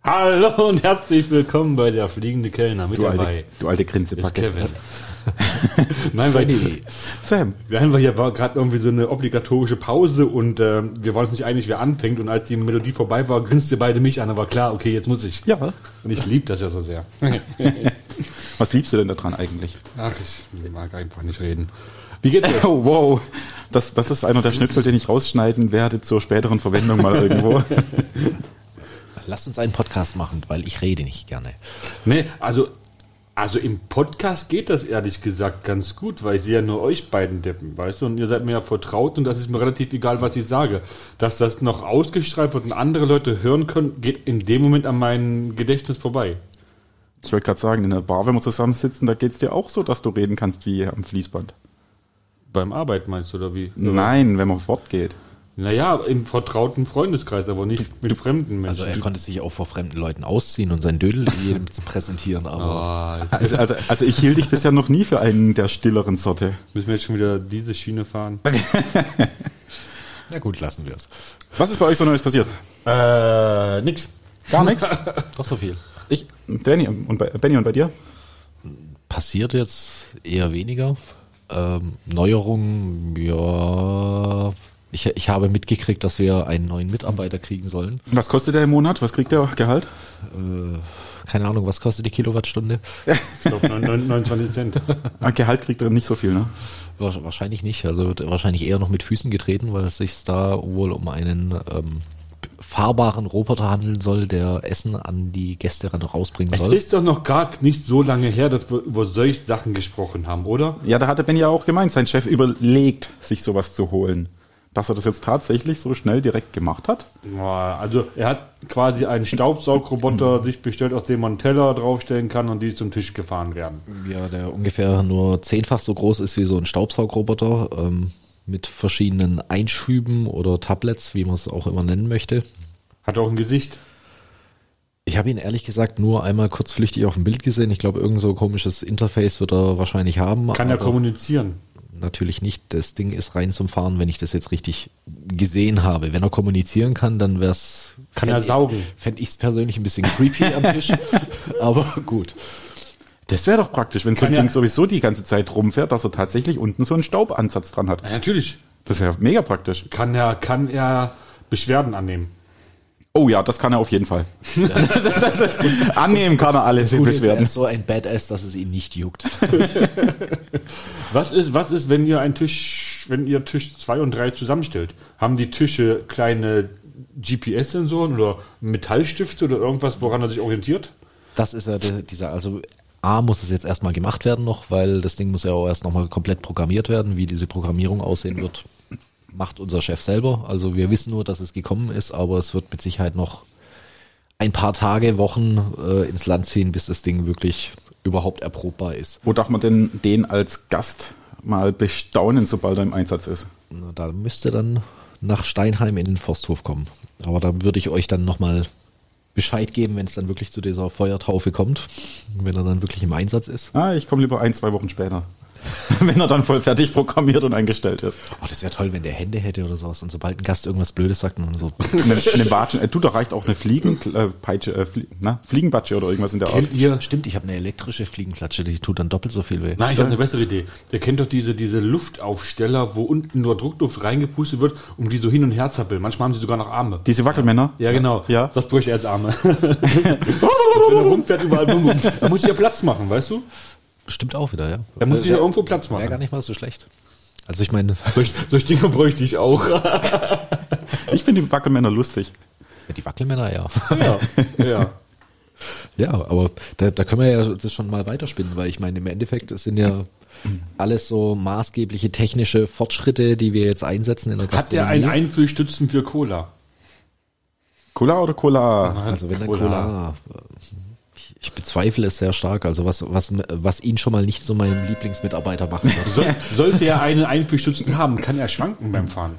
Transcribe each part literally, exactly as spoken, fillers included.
Hallo und herzlich willkommen bei der fliegende Kellner. Mit du dabei alte, du alte Grinsepacke. Kevin. Nein, weil Sam. Wir haben hier war gerade irgendwie so eine obligatorische Pause und äh, wir waren uns nicht einig, wer anfängt. Und als die Melodie vorbei war, grinste beide mich an. Aber klar, okay, jetzt muss ich. Ja. Und ich liebe das ja so sehr. Was liebst du denn daran eigentlich? Ach, ich mag einfach nicht reden. Wie geht's euch? Oh, wow. Das, das ist einer der Schnipsel, den ich rausschneiden werde zur späteren Verwendung mal irgendwo. Lass uns einen Podcast machen, weil ich rede nicht gerne. Nee, also, also im Podcast geht das ehrlich gesagt ganz gut, weil ich sehe ja nur euch beiden Deppen, weißt du? Und ihr seid mir ja vertraut und das ist mir relativ egal, was ich sage. Dass das noch ausgestrahlt wird und andere Leute hören können, geht in dem Moment an meinem Gedächtnis vorbei. Ich wollte gerade sagen, in der Bar, wenn wir zusammensitzen, da geht's dir auch so, dass du reden kannst wie am Fließband. Beim Arbeit meinst du, oder wie? Nein, wenn man fortgeht. Naja, im vertrauten Freundeskreis, aber nicht mit fremden Menschen. Also er konnte sich auch vor fremden Leuten ausziehen und sein Dödel jedem zu präsentieren, aber... Oh, Also, also, also ich hielt dich bisher noch nie für einen der stilleren Sorte. müssen wir jetzt schon wieder diese Schiene fahren? Na gut, lassen wir es. Was ist bei euch so Neues passiert? Äh, nix. Gar nichts? Doch so viel. Ich, Benny und bei, Benny und bei dir? Passiert jetzt eher weniger. Ähm, Neuerungen, ja... Ich, ich habe mitgekriegt, dass wir einen neuen Mitarbeiter kriegen sollen. Was kostet der im Monat? Was kriegt der Gehalt? Äh, keine Ahnung, was kostet die Kilowattstunde? Ich glaube neunundzwanzig Cent. Ah, Gehalt kriegt er nicht so viel, ne? Wahrscheinlich nicht. Also wird wahrscheinlich eher noch mit Füßen getreten, weil es sich da wohl um einen ähm, fahrbaren Roboter handeln soll, der Essen an die Gäste rausbringen soll. Es ist doch noch gar nicht so lange her, dass wir über solche Sachen gesprochen haben, oder? Ja, da hatte Benny ja auch gemeint, sein Chef überlegt, sich sowas zu holen. Dass er das jetzt tatsächlich so schnell direkt gemacht hat? Ja, also er hat quasi einen Staubsaugroboter sich bestellt, aus dem man Teller draufstellen kann und die zum Tisch gefahren werden. Ja, der ungefähr nur zehnfach so groß ist wie so ein Staubsaugroboter, ähm, mit verschiedenen Einschüben oder Tablets, wie man es auch immer nennen möchte. Hat auch ein Gesicht. Ich habe ihn ehrlich gesagt nur einmal kurzflüchtig auf dem Bild gesehen. Ich glaube, irgend so ein komisches Interface wird er wahrscheinlich haben. Kann er kommunizieren? Natürlich nicht. Das Ding ist rein zum Fahren, wenn ich das jetzt richtig gesehen habe. Wenn er kommunizieren kann, dann wäre es... Kann er saugen? Fände ich es persönlich ein bisschen creepy am Tisch, aber gut. Das wäre doch praktisch, wenn so ein Kann Ding ja- sowieso die ganze Zeit rumfährt, dass er tatsächlich unten so einen Staubansatz dran hat. Ja, natürlich. Das wäre mega praktisch. Kann er, kann er Beschwerden annehmen. Oh ja, das kann er auf jeden Fall. Annehmen kann er alles mit Gut ist, er Beschwerden. ist so ein Badass, dass es ihn nicht juckt. Was ist, was ist, wenn ihr einen Tisch, wenn ihr Tisch zwei und drei zusammenstellt? Haben die Tische kleine G P S-Sensoren oder Metallstifte oder irgendwas, woran er sich orientiert? Das ist ja der, dieser, also A muss es jetzt erstmal gemacht werden noch, weil das Ding muss ja auch erst nochmal komplett programmiert werden. Wie diese Programmierung aussehen wird, macht unser Chef selber. Also wir wissen nur, dass es gekommen ist, aber es wird mit Sicherheit noch ein paar Tage, Wochen äh, ins Land ziehen, bis das Ding wirklich überhaupt erprobbar ist. Wo darf man denn den als Gast mal bestaunen, sobald er im Einsatz ist? Na, da müsste dann nach Steinheim in den Forsthof kommen. Aber da würde ich euch dann nochmal Bescheid geben, wenn es dann wirklich zu dieser Feuertaufe kommt, wenn er dann wirklich im Einsatz ist. Ah, ich komme lieber ein, zwei Wochen später. Wenn er dann voll fertig programmiert und eingestellt ist. Oh, das wäre toll, wenn der Hände hätte oder sowas und sobald ein Gast irgendwas Blödes sagt und dann so. Eine, eine Watschen, äh, du, da reicht auch eine Fliegenpeitsche, äh, Flie na, Fliegenbatsche oder irgendwas in der Art. Kennt ihr? Stimmt, ich habe eine elektrische Fliegenklatsche, die tut dann doppelt so viel weh. Nein, ich habe eine bessere Idee. Ihr kennt doch diese, diese Luftaufsteller, wo unten nur Druckluft reingepustet wird, um die so hin und her zappeln. Manchmal haben sie sogar noch Arme. Diese Wackelmänner? Ja, genau. Ja. Das bräuchte er als Arme. Und wenn er rumfährt, überall bum, bum. Da muss ich ja Platz machen, weißt du? Stimmt auch wieder, ja. Da muss ich ja irgendwo Platz Wäre gar machen. nicht mal so schlecht. Also ich meine, Solch, solch Dinge bräuchte ich auch. Ich finde die Wackelmänner lustig. die Wackelmänner, ja. Ja, ja. Ja, aber da, da können wir ja das schon mal weiterspinnen, weil ich meine, im Endeffekt es sind ja alles so maßgebliche technische Fortschritte, die wir jetzt einsetzen in der Hat der Gastronomie. einen Einfüllstützen für Cola? Cola oder Cola? Also wenn der Cola. Cola, ich, ich bezweifle es sehr stark, also was, was, was ihn schon mal nicht zu meinem Lieblingsmitarbeiter machen wird. Soll, sollte er einen Einfüllstützen haben, kann er schwanken beim Fahren.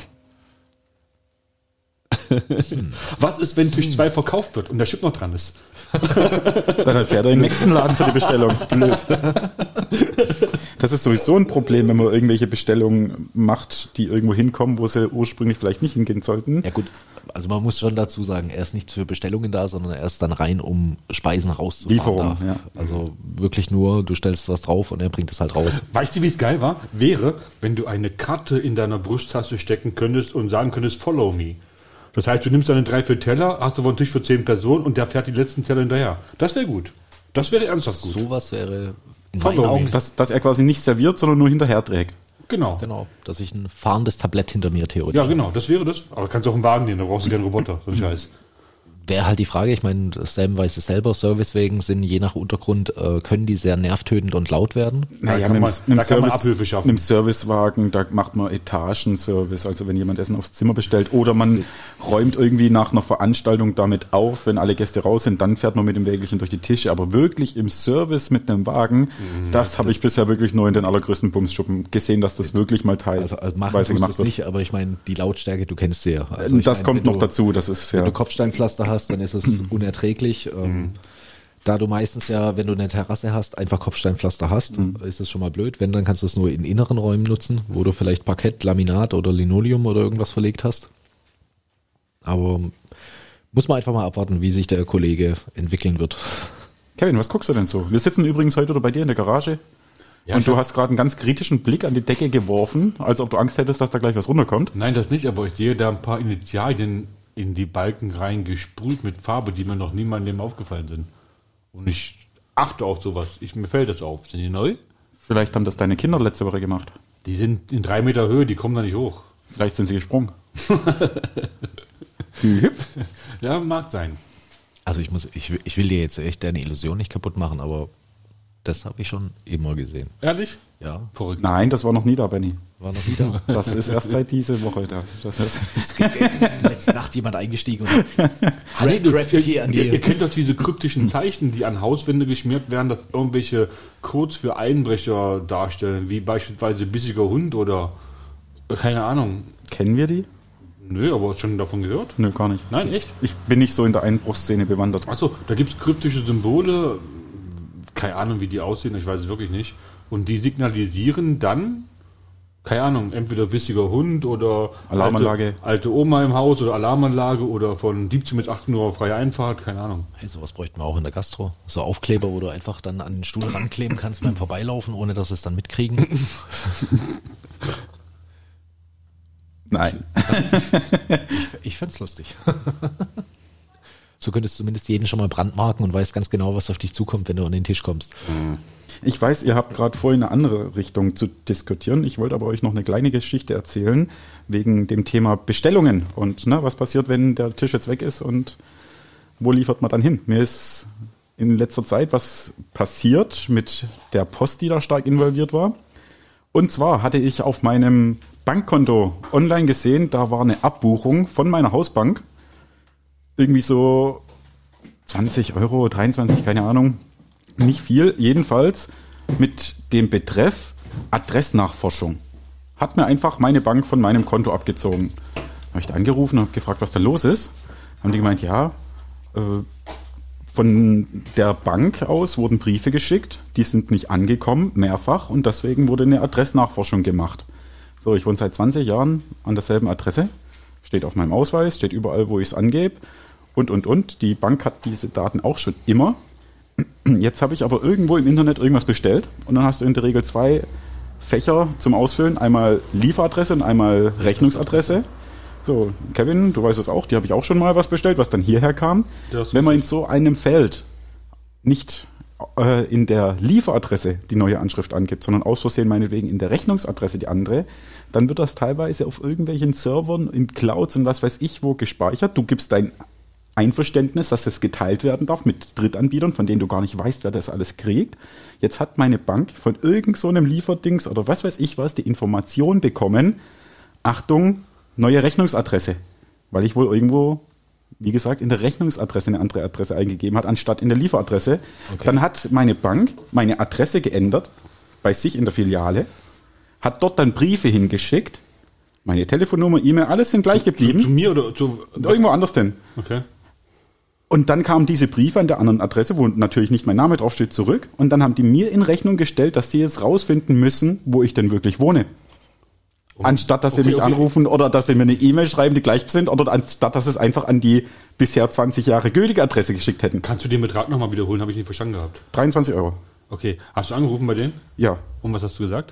Was ist, wenn Tisch zwei verkauft wird und der Chip noch dran ist? Dann fährt er in den nächsten Laden für die Bestellung. Blöd. Das ist sowieso ein Problem, wenn man irgendwelche Bestellungen macht, die irgendwo hinkommen, wo sie ursprünglich vielleicht nicht hingehen sollten. Ja gut, also man muss schon dazu sagen, er ist nicht für Bestellungen da, sondern er ist dann rein, um Speisen rauszufahren. Lieferung, da. ja. Also wirklich nur, du stellst was drauf und er bringt es halt raus. Weißt du, wie es geil war? Wäre, wenn du eine Karte in deiner Brusttasche stecken könntest und sagen könntest, follow me. Das heißt, du nimmst deine drei, vier Teller, hast du einen Tisch für zehn Personen und der fährt die letzten Teller hinterher. Das wäre gut. Das wäre ernsthaft gut. Sowas wäre in Follow meinen me. Augen, Dass, dass er quasi nicht serviert, sondern nur hinterher trägt. Genau. genau, dass ich ein fahrendes Tablett hinter mir theoretisch. Ja, genau, das wäre das. Aber kannst du auch einen Wagen nehmen, da brauchst du keinen Roboter, so ein Scheiß. Wäre halt die Frage, ich meine, Sam weiß es selber, Servicewegen sind je nach Untergrund, äh, können die sehr nervtötend und laut werden. Naja, kann mit, man- dem- mit, da dem kann man Service, Abhilfe schaffen. mit dem Servicewagen, da macht man Etagenservice, also wenn jemand Essen aufs Zimmer bestellt oder man räumt irgendwie nach einer Veranstaltung damit auf, wenn alle Gäste raus sind, dann fährt man mit dem Wägelchen durch die Tische, aber wirklich im Service mit einem Wagen, das habe ich bisher wirklich nur in den allergrößten Bumsschuppen gesehen, dass das wirklich mal Also, also machen teilweise tust gemacht es wird. nicht, aber ich meine, die Lautstärke, du kennst sie ja. Also ich das meine, kommt wenn noch du, dazu, das ist Wenn ja... du Kopfsteinpflaster hast, dann ist es unerträglich. Ähm, Da du meistens ja, wenn du eine Terrasse hast, einfach Kopfsteinpflaster hast, ist es schon mal blöd. Wenn, dann kannst du es nur in inneren Räumen nutzen, wo du vielleicht Parkett, Laminat oder Linoleum oder irgendwas verlegt hast. Aber muss man einfach mal abwarten, wie sich der Kollege entwickeln wird. Kevin, was guckst du denn so? Wir sitzen übrigens heute wieder bei dir in der Garage Ja, und ich du hab- hast gerade einen ganz kritischen Blick an die Decke geworfen, als ob du Angst hättest, dass da gleich was runterkommt. Nein, das nicht, aber ich sehe da ein paar Initialien in die Balken rein gesprüht mit Farbe, die mir noch nie in meinem Leben aufgefallen sind. Und ich achte auf sowas. Ich, mir fällt das auf. Sind die neu? Vielleicht haben das deine Kinder letzte Woche gemacht. Die sind in drei Meter Höhe, die kommen da nicht hoch. Vielleicht sind sie gesprungen. Hüpf. Ja, mag sein. Also ich muss, ich, will- ich will dir jetzt echt deine Illusion nicht kaputt machen, aber das habe ich schon immer gesehen. Ehrlich? Ja, Verrückt. Nein, das war noch nie da, Benny. war noch wieder. Das ist erst seit diese Woche da. Das ist Letzte Nacht jemand eingestiegen und hat Nee, du- Graffiti an ihr, ihr die. kennt doch diese kryptischen Zeichen, die an Hauswände geschmiert werden, dass irgendwelche Codes für Einbrecher darstellen, wie beispielsweise bissiger Hund oder äh, keine Ahnung. Kennen wir die? Nö, aber hast du schon davon gehört? Nö, gar nicht. Nein, echt? Ich bin nicht so in der Einbruchsszene bewandert. Achso, da gibt es kryptische Symbole, keine Ahnung, wie die aussehen, ich weiß es wirklich nicht. Und die signalisieren dann, keine Ahnung, entweder bissiger Hund oder Alarmanlage. Alte, alte Oma im Haus oder Alarmanlage oder von siebzehn bis achtzehn Uhr freie Einfahrt, keine Ahnung. Hey, sowas bräuchten wir auch in der Gastro. So Aufkleber, wo du einfach dann an den Stuhl rankleben kannst beim Vorbeilaufen, ohne dass sie es dann mitkriegen. Nein. Ich fänd's lustig. So könntest du zumindest jeden schon mal brandmarken und weißt ganz genau, was auf dich zukommt, wenn du an den Tisch kommst. Ich weiß, ihr habt gerade vor, in eine andere Richtung zu diskutieren. Ich wollte aber euch noch eine kleine Geschichte erzählen, wegen dem Thema Bestellungen. Und ne, was passiert, wenn der Tisch jetzt weg ist und wo liefert man dann hin? Mir ist in letzter Zeit was passiert mit der Post, die da stark involviert war. Und zwar hatte ich auf meinem Bankkonto online gesehen, da war eine Abbuchung von meiner Hausbank. Irgendwie so zwanzig Euro, dreiundzwanzig, keine Ahnung. Nicht viel, jedenfalls mit dem Betreff Adressnachforschung. Hat mir einfach meine Bank von meinem Konto abgezogen. Habe ich da angerufen und habe gefragt, was da los ist. Haben die gemeint, ja, äh, von der Bank aus wurden Briefe geschickt, die sind nicht angekommen, mehrfach, und deswegen wurde eine Adressnachforschung gemacht. So, ich wohne seit zwanzig Jahren an derselben Adresse, steht auf meinem Ausweis, steht überall, wo ich es angebe, und, und, und. Die Bank hat diese Daten auch schon immer. Jetzt habe ich aber irgendwo im Internet irgendwas bestellt und dann hast du in der Regel zwei Fächer zum Ausfüllen, einmal Lieferadresse und einmal Rechnungsadresse. So, Kevin, du weißt es auch, die habe ich auch schon mal was bestellt, was dann hierher kam. Das ist Wenn man in so einem Feld nicht äh, in der Lieferadresse die neue Anschrift angibt, sondern aus Versehen meinetwegen in der Rechnungsadresse die andere, dann wird das teilweise auf irgendwelchen Servern, in Clouds und was weiß ich wo gespeichert. Du gibst dein Einverständnis, dass es geteilt werden darf mit Drittanbietern, von denen du gar nicht weißt, wer das alles kriegt. Jetzt hat meine Bank von irgend so einem Lieferdings oder was weiß ich was die Information bekommen, Achtung, neue Rechnungsadresse, weil ich wohl irgendwo, wie gesagt, in der Rechnungsadresse eine andere Adresse eingegeben hat, anstatt in der Lieferadresse. Okay. Dann hat meine Bank meine Adresse geändert, bei sich in der Filiale, hat dort dann Briefe hingeschickt, meine Telefonnummer, E-Mail, alles sind gleich Zu, geblieben. zu mir oder zu. Irgendwo anders denn. Okay. Und dann kamen diese Briefe an der anderen Adresse, wo natürlich nicht mein Name draufsteht, zurück. Und dann haben die mir in Rechnung gestellt, dass sie jetzt rausfinden müssen, wo ich denn wirklich wohne. Anstatt, dass sie Okay, mich okay. anrufen oder dass sie mir eine E-Mail schreiben, die gleich sind, oder anstatt, dass sie es einfach an die bisher zwanzig Jahre gültige Adresse geschickt hätten. Kannst du den Betrag nochmal wiederholen? Habe ich nicht verstanden gehabt. dreiundzwanzig Euro. Okay. Hast du angerufen bei denen? Ja. Und was hast du gesagt?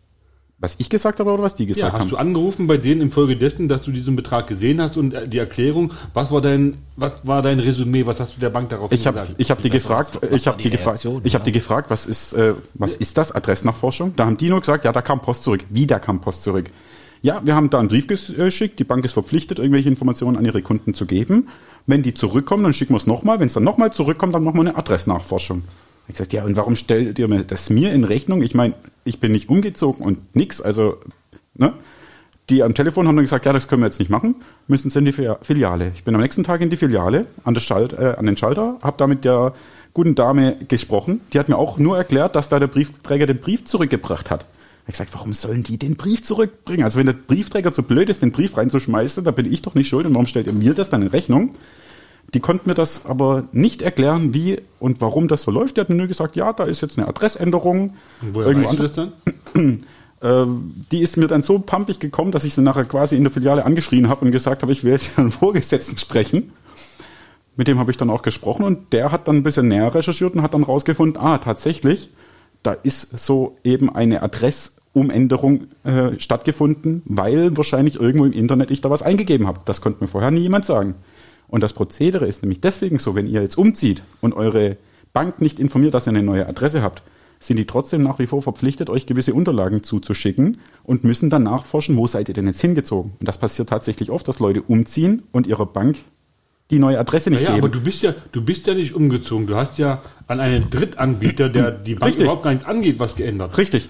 Was ich gesagt habe oder was die Ja, gesagt hast haben? du angerufen bei denen infolgedessen, dass du diesen Betrag gesehen hast und äh, die Erklärung, was war dein, was war dein Resümee, was hast du der Bank darauf Ich habe gesagt? ich hab die Was- gefragt, was ich war habe die die gefragt, Reaktion, ich habe ja? die gefragt, was ist, äh, was ist das Adressnachforschung? Da haben die nur gesagt, ja, da kam Post zurück. Wie, da kam Post zurück? Ja, wir haben da einen Brief geschickt, die Bank ist verpflichtet, irgendwelche Informationen an ihre Kunden zu geben. Wenn die zurückkommen, dann schicken wir es nochmal. Wenn es dann nochmal zurückkommt, dann machen wir eine Adressnachforschung. Ich habe gesagt, ja, und warum stellt ihr mir das mir in Rechnung? Ich meine, ich bin nicht umgezogen und nix, also, ne? Die am Telefon haben dann gesagt, ja, das können wir jetzt nicht machen, müssen Sie in die Filiale. Ich bin am nächsten Tag in die Filiale, an, der Schalt, äh, an den Schalter, habe da mit der guten Dame gesprochen. Die hat mir auch nur erklärt, dass da der Briefträger den Brief zurückgebracht hat. Ich habe gesagt, warum sollen die den Brief zurückbringen? Also wenn der Briefträger so blöd ist, den Brief reinzuschmeißen, da bin ich doch nicht schuld. Und warum stellt ihr mir das dann in Rechnung? Die konnten mir das aber nicht erklären, wie und warum das so läuft. Die hat mir nur gesagt, ja, da ist jetzt eine Adressänderung. Und woher Irgendwo weißt du das dann? Äh, die ist mir dann so pampig gekommen, dass ich sie nachher quasi in der Filiale angeschrien habe und gesagt habe, ich will jetzt einen Vorgesetzten sprechen. Mit dem habe ich dann auch gesprochen und der hat dann ein bisschen näher recherchiert und hat dann rausgefunden, ah, tatsächlich, da ist so eben eine Adressumänderung äh, stattgefunden, weil wahrscheinlich irgendwo im Internet ich da was eingegeben habe. Das konnte mir vorher nie jemand sagen. Und das Prozedere ist nämlich deswegen so, wenn ihr jetzt umzieht und eure Bank nicht informiert, dass ihr eine neue Adresse habt, sind die trotzdem nach wie vor verpflichtet, euch gewisse Unterlagen zuzuschicken und müssen dann nachforschen, wo seid ihr denn jetzt hingezogen. Und das passiert tatsächlich oft, dass Leute umziehen und ihrer Bank die neue Adresse nicht Ja, ja, geben. aber du bist ja, du bist ja nicht umgezogen. Du hast ja an einen Drittanbieter, der die Bank Richtig. überhaupt gar nichts angeht, was geändert. Richtig.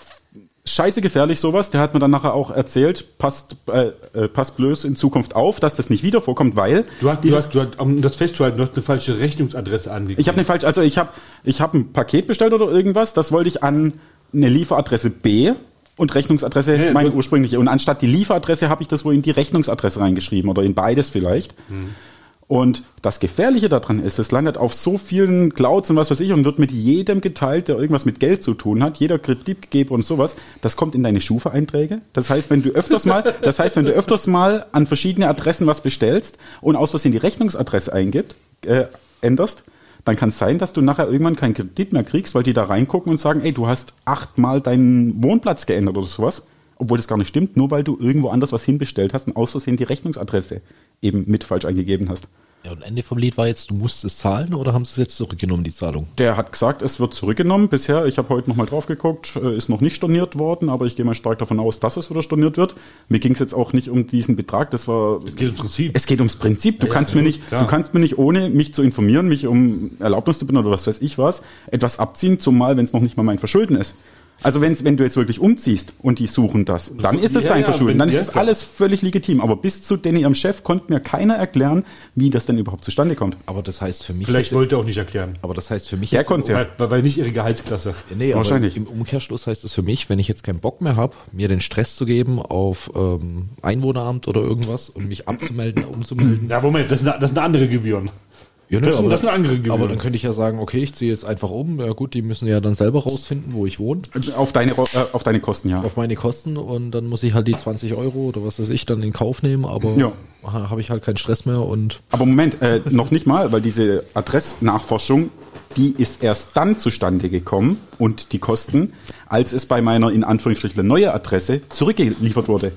Scheiße gefährlich sowas. Der hat mir dann nachher auch erzählt, passt, äh, äh, passt bloß in Zukunft auf, dass das nicht wieder vorkommt, weil Du hast, du hast, du hast, um das festzuhalten, du hast eine falsche Rechnungsadresse angegeben. ich habe eine falsche, also ich habe ich habe ein Paket bestellt oder irgendwas, das wollte ich an eine Lieferadresse B und Rechnungsadresse Ja, meine du- ursprüngliche. Und anstatt die Lieferadresse habe ich das wohl in die Rechnungsadresse reingeschrieben oder in beides vielleicht. Hm. Und das Gefährliche daran ist, es landet auf so vielen Clouds und was weiß ich und wird mit jedem geteilt, der irgendwas mit Geld zu tun hat, jeder Kreditgeber und sowas, das kommt in deine Schufa-Einträge. Das heißt, wenn du öfters mal, das heißt, wenn du öfters mal an verschiedene Adressen was bestellst und aus Versehen die Rechnungsadresse eingibt, äh, änderst, dann kann es sein, dass du nachher irgendwann keinen Kredit mehr kriegst, weil die da reingucken und sagen, ey, du hast achtmal deinen Wohnplatz geändert oder sowas. Obwohl das gar nicht stimmt, nur weil du irgendwo anders was hinbestellt hast und aus Versehen die Rechnungsadresse eben mit falsch eingegeben hast. Ja, und Ende vom Lied war jetzt, du musst es zahlen oder haben sie es jetzt zurückgenommen, die Zahlung? Der hat gesagt, es wird zurückgenommen. Bisher, ich habe heute nochmal drauf geguckt, äh, ist noch nicht storniert worden, aber ich gehe mal stark davon aus, dass es wieder storniert wird. Mir ging es jetzt auch nicht um diesen Betrag, das war... Es geht ums Prinzip. Es geht ums Prinzip. Du Ja, kannst ja, mir gut, nicht, klar. du kannst mir nicht, ohne mich zu informieren, mich um Erlaubnis zu bitten oder was weiß ich was, etwas abziehen, zumal wenn es noch nicht mal mein Verschulden ist. Also wenn's, wenn du jetzt wirklich umziehst und die suchen das, dann ist es Ja, dein ja, Verschulden. wenn- Dann ist ja, es klar. alles völlig legitim. Aber bis zu denen ihrem Chef konnte mir keiner erklären, wie das denn überhaupt zustande kommt. Aber das heißt für mich, Vielleicht jetzt, wollte er auch nicht erklären. aber das heißt für mich Der jetzt, konnte ja. Weil, weil, weil nicht ihre Gehaltsklasse. nee, Wahrscheinlich. aber im Umkehrschluss heißt es für mich, wenn ich jetzt keinen Bock mehr habe, mir den Stress zu geben auf ähm, Einwohneramt oder irgendwas und mich abzumelden, umzumelden. Ja, Moment, das sind, das sind andere Gebühren. Ja, Das sind- das sind andere Gebühren. aber dann könnte ich ja sagen, okay, ich ziehe jetzt einfach um. Ja gut, die müssen ja dann selber rausfinden, wo ich wohne. Auf deine, äh, auf deine Kosten, ja. Auf meine Kosten und dann muss ich halt die zwanzig Euro oder was weiß ich dann in Kauf nehmen, aber Ja. ha- habe ich halt keinen Stress mehr und Aber Moment, äh, noch nicht mal, weil diese Adressnachforschung, die ist erst dann zustande gekommen und die Kosten, als es bei meiner in Anführungsstrichen neue Adresse zurückgeliefert wurde.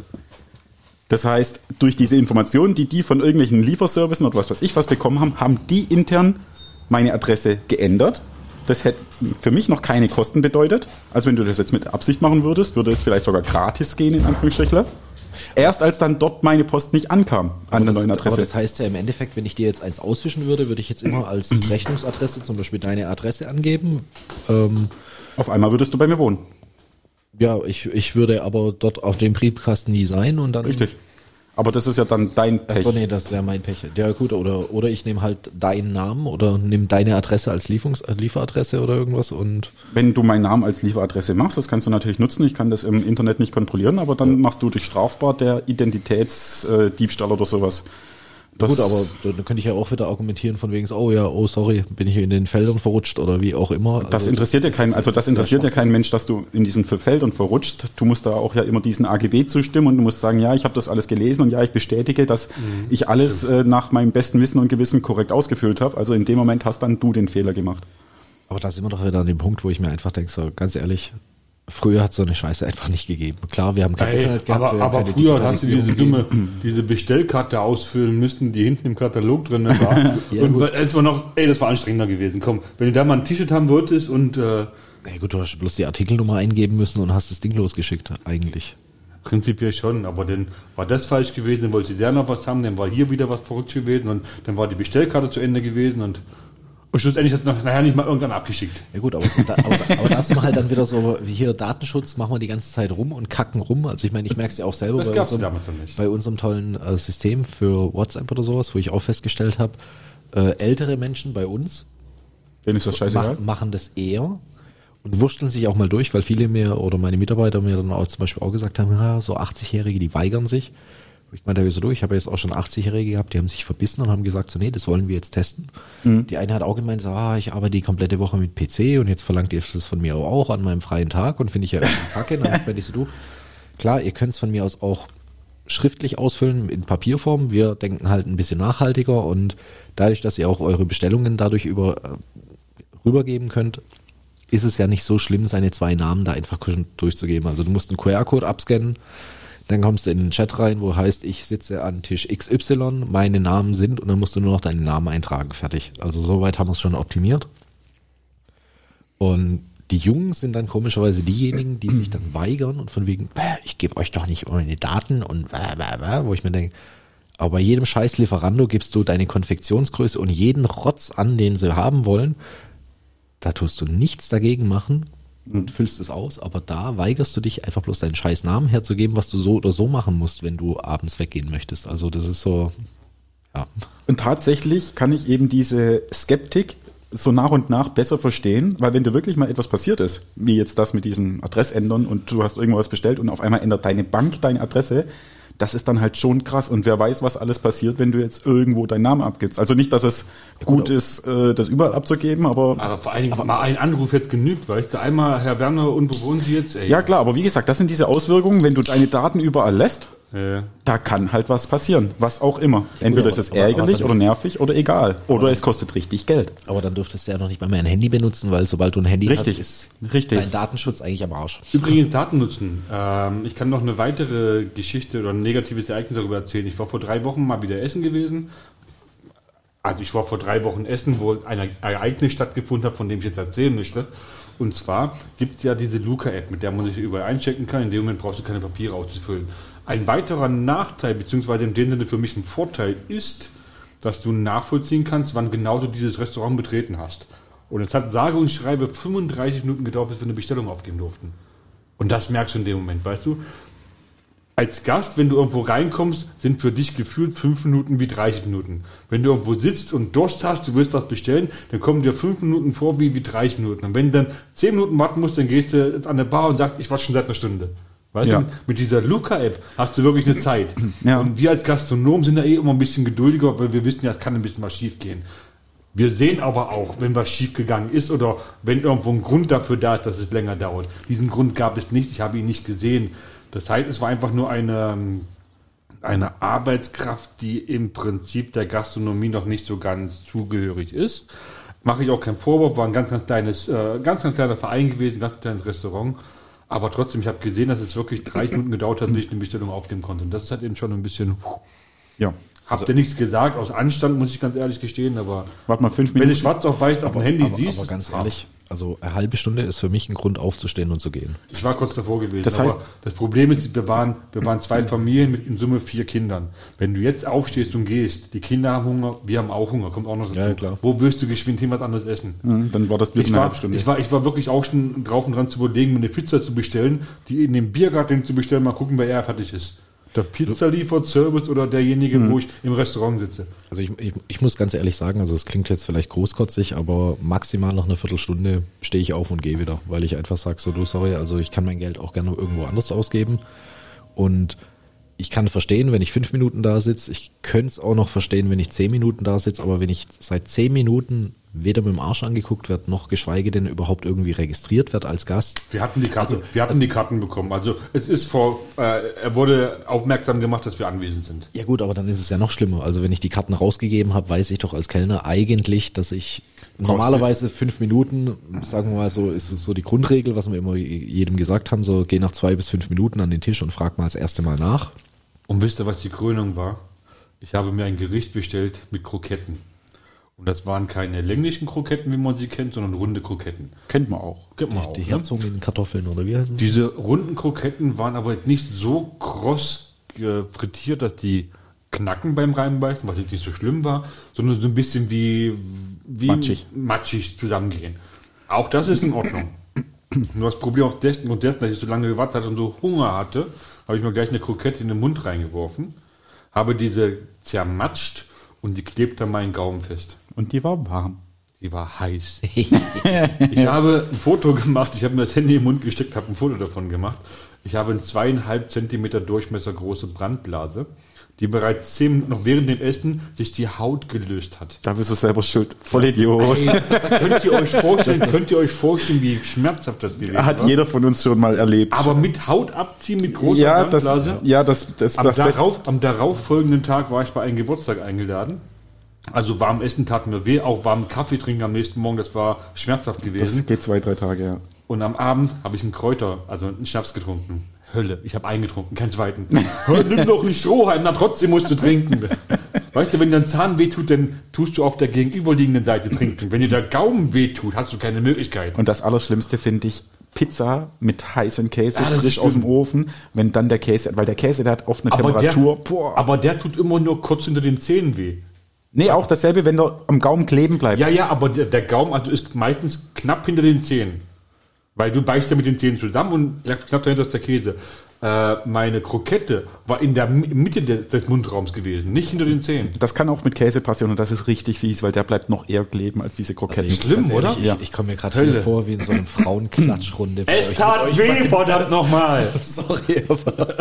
Das heißt, durch diese Informationen, die die von irgendwelchen Lieferservicen oder was weiß ich was bekommen haben, haben die intern meine Adresse geändert. Das hätte für mich noch keine Kosten bedeutet. Also wenn du das jetzt mit Absicht machen würdest, würde es vielleicht sogar gratis gehen, in Anführungsstrichen. Erst als dann dort meine Post nicht ankam an der das, neuen aber Adresse. das heißt ja im Endeffekt, wenn ich dir jetzt eins auswischen würde, würde ich jetzt immer als Rechnungsadresse zum Beispiel deine Adresse angeben. Ähm, Auf einmal würdest du bei mir wohnen. ja, ich, ich würde aber dort auf dem Briefkasten nie sein und dann. Richtig. Aber das ist ja dann dein Pech. Achso, nee, das wäre mein Pech. Ja gut, oder oder ich nehme halt deinen Namen oder nehme deine Adresse als Lieferungs äh, Lieferadresse oder irgendwas und Wenn du meinen Namen als Lieferadresse machst, das kannst du natürlich nutzen. Ich kann das im Internet nicht kontrollieren, aber dann machst du dich strafbar, der Identitätsdiebstahl oder sowas. Das gut, aber da könnte ich ja auch wieder argumentieren von wegen, oh ja, oh sorry, bin ich in den Feldern verrutscht oder wie auch immer. Das also interessiert ja keinen, also das interessiert ja keinen Mensch, dass du in diesen Feldern verrutscht. Du musst da auch ja immer diesen A G B zustimmen und du musst sagen, ja, ich habe das alles gelesen und ja, ich bestätige, dass mhm, ich alles äh, nach meinem besten Wissen und Gewissen korrekt ausgefüllt habe. Also in dem Moment hast dann du den Fehler gemacht. Aber da sind wir doch wieder an dem Punkt, wo ich mir einfach denke, so ganz ehrlich, früher hat es so eine Scheiße einfach nicht gegeben. Klar, wir haben kein Ey, Internet gehabt. Aber, aber früher hast du diese dumme, diese Bestellkarte ausfüllen müssen, die hinten im Katalog drin war. Ja, und es war noch, ey, das war anstrengender gewesen. Komm, wenn du da mal ein T-Shirt haben wolltest und... Äh, Na gut, du hast bloß die Artikelnummer eingeben müssen und hast das Ding losgeschickt, eigentlich. Prinzipiell schon, aber dann war das falsch gewesen, dann wollte der noch was haben, dann war hier wieder was verrückt gewesen und dann war die Bestellkarte zu Ende gewesen und... Und schlussendlich hat es nachher nicht mal irgendwann abgeschickt. Ja gut, aber da, aber, aber da ist man halt dann wieder so, wie hier Datenschutz, machen wir die ganze Zeit rum und kacken rum. Also ich meine, ich merke es ja auch selber das bei, gab's unserem, damals noch nicht. bei unserem tollen äh, System für WhatsApp oder sowas, wo ich auch festgestellt habe, äh, ältere Menschen bei uns denen ist das scheißegal? Mach, machen das eher und wursteln sich auch mal durch, weil viele mir oder meine Mitarbeiter mir dann auch zum Beispiel auch gesagt haben, ja, so achtzig-Jährige, die weigern sich. Ich meine, da so durch, ich habe jetzt auch schon achtzig-Jährige gehabt, die haben sich verbissen und haben gesagt, so nee, das wollen wir jetzt testen. Mhm. Die eine hat auch gemeint, so, ah, ich arbeite die komplette Woche mit P C und jetzt verlangt ihr das von mir auch an meinem freien Tag und finde ich ja irgendwie kacke. Dann habe ich so, du, klar, ihr könnt es von mir aus auch schriftlich ausfüllen in Papierform. Wir denken halt ein bisschen nachhaltiger und dadurch, dass ihr auch eure Bestellungen dadurch über äh, rübergeben könnt, ist es ja nicht so schlimm, seine zwei Namen da einfach durchzugeben. Also du musst einen Q R-Code abscannen. Dann kommst du in den Chat rein, wo heißt, ich sitze an Tisch X Y, meine Namen sind und dann musst du nur noch deinen Namen eintragen, fertig. Also soweit haben wir es schon optimiert. Und die Jungen sind dann komischerweise diejenigen, die sich dann weigern und von wegen, ich gebe euch doch nicht meine Daten und wo ich mir denke, aber bei jedem scheiß Lieferando gibst du deine Konfektionsgröße und jeden Rotz an, den sie haben wollen. Da tust du nichts dagegen machen und füllst es aus, aber da weigerst du dich einfach bloß deinen scheiß Namen herzugeben, was du so oder so machen musst, wenn du abends weggehen möchtest. Also das ist so, ja. Und tatsächlich kann ich eben diese Skeptik so nach und nach besser verstehen, weil wenn dir wirklich mal etwas passiert ist, wie jetzt das mit diesen Adressändern und du hast irgendwas bestellt und auf einmal ändert deine Bank deine Adresse, das ist dann halt schon krass und wer weiß, was alles passiert, wenn du jetzt irgendwo deinen Namen abgibst. Also nicht, dass es ja, gut, gut ist, äh, das überall abzugeben, aber... Aber vor allen Dingen, aber mal ein Anruf jetzt genügt, weißt du, einmal, Herr Werner, und wo wohnen Sie jetzt? Ey. Ja klar, aber wie gesagt, das sind diese Auswirkungen, wenn du deine Daten überall lässt, ja. Da kann halt was passieren, was auch immer. Entweder gut, aber, ist es ärgerlich aber, aber oder nervig oder egal. Oder es kostet richtig Geld. Aber dann dürftest du ja noch nicht mal mehr ein Handy benutzen, weil sobald du ein Handy richtig, hast, ist richtig. dein Datenschutz eigentlich am Arsch. Übrigens Daten nutzen. Ähm, ich kann noch eine weitere Geschichte oder ein negatives Ereignis darüber erzählen. Ich war vor drei Wochen mal wieder essen gewesen. Also ich war vor drei Wochen essen, wo ein Ereignis stattgefunden hat, von dem ich jetzt erzählen möchte. Und zwar gibt es ja diese Luca-App, mit der man sich überall einchecken kann. In dem Moment brauchst du keine Papiere auszufüllen. Ein weiterer Nachteil, beziehungsweise in dem Sinne für mich ein Vorteil ist, dass du nachvollziehen kannst, wann genau du dieses Restaurant betreten hast. Und es hat sage und schreibe fünfunddreißig Minuten gedauert, bis wir eine Bestellung aufgeben durften. Und das merkst du in dem Moment, weißt du? Als Gast, wenn du irgendwo reinkommst, sind für dich gefühlt fünf Minuten wie dreißig Minuten. Wenn du irgendwo sitzt und Durst hast, du willst was bestellen, dann kommen dir fünf Minuten vor wie, wie dreißig Minuten. Und wenn du dann zehn Minuten warten musst, dann gehst du an der Bar und sagst, ich warte schon seit einer Stunde. Weißt ja. du, mit dieser Luca-App hast du wirklich eine Zeit. Ja. Und wir als Gastronomen sind da eh immer ein bisschen geduldiger, weil wir wissen ja, es kann ein bisschen was schief gehen. Wir sehen aber auch, wenn was schief gegangen ist oder wenn irgendwo ein Grund dafür da ist, dass es länger dauert. Diesen Grund gab es nicht, ich habe ihn nicht gesehen. Das heißt, es war einfach nur eine, eine Arbeitskraft, die im Prinzip der Gastronomie noch nicht so ganz zugehörig ist. Mache ich auch keinen Vorwurf, war ein ganz, ganz kleines, äh, ganz, ganz kleiner Verein gewesen, ein ganz kleines Restaurant. Aber trotzdem, ich habe gesehen, dass es wirklich dreißig Minuten gedauert hat, bis ich eine Bestellung aufgeben konnte. Und das ist halt eben schon ein bisschen... Ja. Habt ihr nichts gesagt, aus Anstand, muss ich ganz ehrlich gestehen, aber... Warte mal, fünf Minuten. Wenn du schwarz auf weiß auf dem Handy aber, siehst... Aber ganz ehrlich, also eine halbe Stunde ist für mich ein Grund aufzustehen und zu gehen. Ich war kurz davor gewesen. Das heißt, aber das Problem ist, wir waren, wir waren zwei Familien mit in Summe vier Kindern. Wenn du jetzt aufstehst und gehst, die Kinder haben Hunger, wir haben auch Hunger, kommt auch noch dazu. Ja, klar. Wo wirst du geschwind hin was anderes essen? Mhm, dann war das ich eine war, halbe Stunde. Ich war, ich war wirklich auch schon drauf und dran zu überlegen, mir eine Pizza zu bestellen, die in dem Biergarten zu bestellen, mal gucken, wer eher fertig ist. Der Pizza-Lieferservice oder derjenige, mhm. wo ich im Restaurant sitze. Also ich, ich, ich muss ganz ehrlich sagen, also es klingt jetzt vielleicht großkotzig, aber maximal nach einer Viertelstunde stehe ich auf und gehe wieder, weil ich einfach sage, so du, sorry, also ich kann mein Geld auch gerne irgendwo anders ausgeben und ich kann verstehen, wenn ich fünf Minuten da sitze. Ich könnte es auch noch verstehen, wenn ich zehn Minuten da sitze. Aber wenn ich seit zehn Minuten weder mit dem Arsch angeguckt werde, noch geschweige denn überhaupt irgendwie registriert wird als Gast. Wir hatten die Karten, also, wir hatten also, die Karten bekommen. Also es ist vor, äh, er wurde aufmerksam gemacht, dass wir anwesend sind. Ja gut, aber dann ist es ja noch schlimmer. Also wenn ich die Karten rausgegeben habe, weiß ich doch als Kellner eigentlich, dass ich normalerweise fünf Minuten, sagen wir mal so, ist es so die Grundregel, was wir immer jedem gesagt haben, so geh nach zwei bis fünf Minuten an den Tisch und frag mal das erste Mal nach. Und wisst ihr, was die Krönung war? Ich habe mir ein Gericht bestellt mit Kroketten. Und das waren keine länglichen Kroketten, wie man sie kennt, sondern runde Kroketten. Kennt man auch. Kennt man die auch, die ne? Herzogenen Kartoffeln oder wie heißen die? Diese runden Kroketten waren aber nicht so kross äh, frittiert, dass die knacken beim Reinbeißen, was jetzt nicht so schlimm war, sondern so ein bisschen wie, wie matschig. matschig zusammengehen. Auch das ist in Ordnung. Nur das Problem auf dessen und dessen, dass ich so lange gewartet hatte und so Hunger hatte, habe ich mir gleich eine Krokette in den Mund reingeworfen, habe diese zermatscht und die klebt an meinen Gaumen fest. Und die war warm. Die war heiß. Ich habe ein Foto gemacht, ich habe mir das Handy im Mund gesteckt, habe ein Foto davon gemacht. Ich habe eine zweieinhalb Zentimeter Durchmesser große Brandblase, die bereits zehn Minuten noch während dem Essen sich die Haut gelöst hat. Da bist du selber schuld. Voll Idiot. Ey, könnt ihr euch vorstellen, könnt ihr euch vorstellen, wie schmerzhaft das gewesen Hat war? jeder von uns schon mal erlebt. Aber mit Haut abziehen, mit großer ja, das, Brandblase. ja, das, das, Am, das darauf, am darauffolgenden Tag war ich bei einem Geburtstag eingeladen. Also warm Essen tat mir weh, auch warmen Kaffee trinken am nächsten Morgen, das war schmerzhaft gewesen. Das geht zwei, drei Tage, ja. Und am Abend habe ich einen Kräuter, also einen Schnaps getrunken. Hölle, ich habe eingetrunken, keinen zweiten. Nimm doch einen Strohhalm, na trotzdem musst du trinken. Weißt du, wenn dein Zahn wehtut, dann tust du auf der gegenüberliegenden Seite trinken. Wenn dir der Gaumen wehtut, hast du keine Möglichkeit. Und das Allerschlimmste finde ich Pizza mit heißem Käse, Ja, das frisch ist aus dem schlimm. Ofen, wenn dann der Käse, weil der Käse, der hat oft eine Aber Temperatur. der, boah. aber der tut immer nur kurz hinter den Zähnen weh. Nee, auch dasselbe, wenn der am Gaumen kleben bleibt. Ja, ja, aber der, der Gaumen also ist meistens knapp hinter den Zähnen. Weil du beißt ja mit den Zähnen zusammen und knapp dahinter ist der Käse. Äh, meine Krokette war in der Mitte des, des Mundraums gewesen, nicht hinter den Zähnen. Das kann auch mit Käse passieren und das ist richtig fies, weil der bleibt noch eher kleben als diese Kroketten. Also ich- Schlimm, ganz ehrlich, oder? Ich, Ja. ich komme mir gerade Hölle. hier vor wie in so einer Frauenklatschrunde. bei Es euch. tat Mit euch weh, beiden. verdammt nochmal. Sorry, aber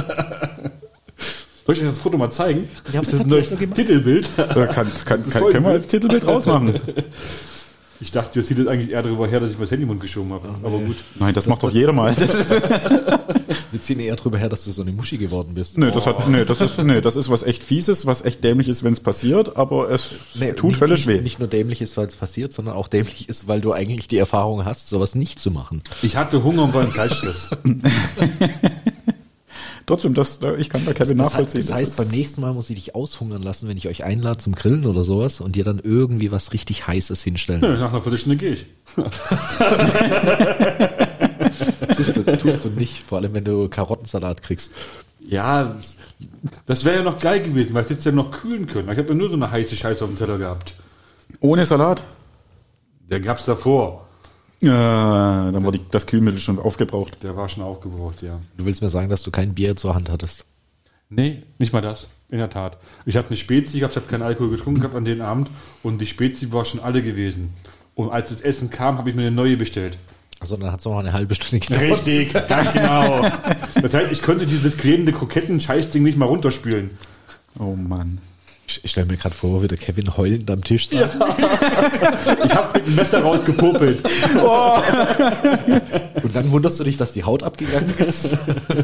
Soll ich euch das Foto mal zeigen? Ja, das das ist habt ein ihr neues so gemacht. Titelbild. Äh, kann, kann, kann, voll können wir gut. als Titelbild rausmachen? Ich dachte, jetzt sieht es eigentlich eher darüber her, dass ich mein Handy im Mund geschoben habe. Aber nee. gut. Nein, das, macht doch jeder mal. Das, wir ziehen eher drüber her, dass du so eine Muschi geworden bist. nö, das hat, nö, das ist, nö, das ist was echt Fieses, was echt dämlich ist, wenn es passiert, aber es Nee, tut nicht, völlig nicht, weh. Nicht nur dämlich ist, weil es passiert, sondern auch dämlich ist, weil du eigentlich die Erfahrung hast, sowas nicht zu machen. Ich hatte Hunger und war im Zeitstress. Trotzdem, das, ich kann da Kevin Das, nachvollziehen. heißt, das heißt, ist- beim nächsten Mal muss ich dich aushungern lassen, wenn ich euch einlade zum Grillen oder sowas und dir dann irgendwie was richtig Heißes hinstellen Ja, muss. nach einer Viertelstunde gehe ich. Tust du, tust du nicht, vor allem wenn du Karottensalat kriegst. Ja, das wäre ja noch geil gewesen, weil ich jetzt ja noch kühlen können. Ich habe ja nur so eine heiße Scheiße auf dem Teller gehabt. Ohne Salat? Der gab's davor. Äh, dann war die, das Kühlmittel schon aufgebraucht. Der war schon aufgebraucht, ja. Du willst mir sagen, dass du kein Bier zur Hand hattest? Nee, nicht mal das. In der Tat. Ich habe eine Spezi gehabt, ich habe keinen Alkohol getrunken gehabt an den Abend und die Spezi war schon alle gewesen. Und als das Essen kam, habe ich mir eine neue bestellt. Also dann hat es noch mal eine halbe Stunde gedauert. Richtig, ganz genau. Das heißt, ich konnte dieses klebende Kroketten-Scheißding nicht mal runterspülen. Oh Mann. Ich, ich stelle mir gerade vor, wie der Kevin heulend am Tisch saß. Ich habe mit dem Messer rausgepopelt. Und dann wunderst du dich, dass die Haut abgegangen ist.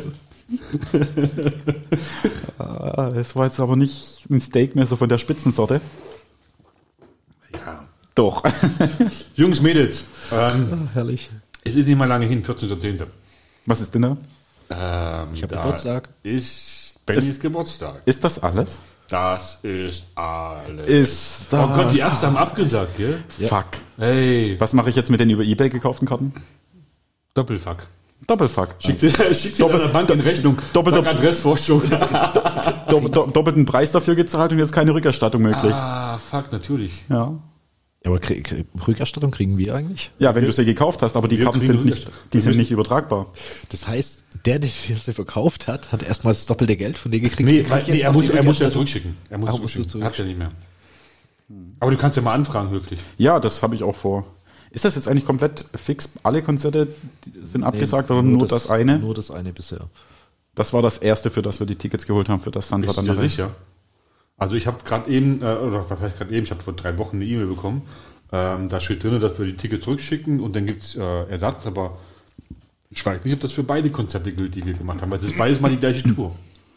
Ah, es war jetzt aber nicht ein Steakmesser von der Spitzensorte. Ja. Doch. Jungs, Mädels, ähm, Herrlich. es ist nicht mal lange hin, vierzehnter zehnter Was ist denn da? Ähm, Ich hab da Geburtstag. Ist Bennys Geburtstag. Ist das alles? Das ist alles. Ist Oh das Gott, die Ärzte haben abgesagt, gell? Fuck. Hey, Was mache ich jetzt mit den über eBay gekauften Karten? Doppelfuck. Doppelfuck. Schickt dir, schickt dir deiner Bank in Rechnung. Doppel- Sag Adressforschung. Dopp, dopp, doppelten Preis dafür gezahlt und jetzt keine Rückerstattung möglich. Ah, fuck, natürlich. Ja. Aber krieg, krieg, Rückerstattung kriegen wir eigentlich? Ja, wenn du sie gekauft hast, aber die Wir Karten kriegen sind nicht, Rückerstattung. die sind nicht übertragbar. Das heißt, der, der sie verkauft hat, hat erstmal das doppelte Geld von dir gekriegt. Nee, Kriegt weil, jetzt nee er, noch muss, die er muss ja Rückerstattung? zurückschicken. Er muss Ah, musst du zurückschicken. Hat ja zurückschicken. nicht mehr. Aber du kannst ja mal anfragen, höflich. Ja, das habe ich auch vor. Ist das jetzt eigentlich komplett fix? Alle Konzerte sind abgesagt Nee, oder nur das, eine? Nur das eine bisher. Das war das erste, für das wir die Tickets geholt haben, für das Sandra Bist dann du dir nachher- sicher? Also ich habe gerade eben, äh, oder was heißt gerade eben, ich habe vor drei Wochen eine E-Mail bekommen. Ähm, da steht drin, dass wir die Tickets zurückschicken und dann gibt es äh, Ersatz, aber ich weiß nicht, ob das für beide Konzerte gilt, die wir gemacht haben, weil es ist beides mal die gleiche Tour.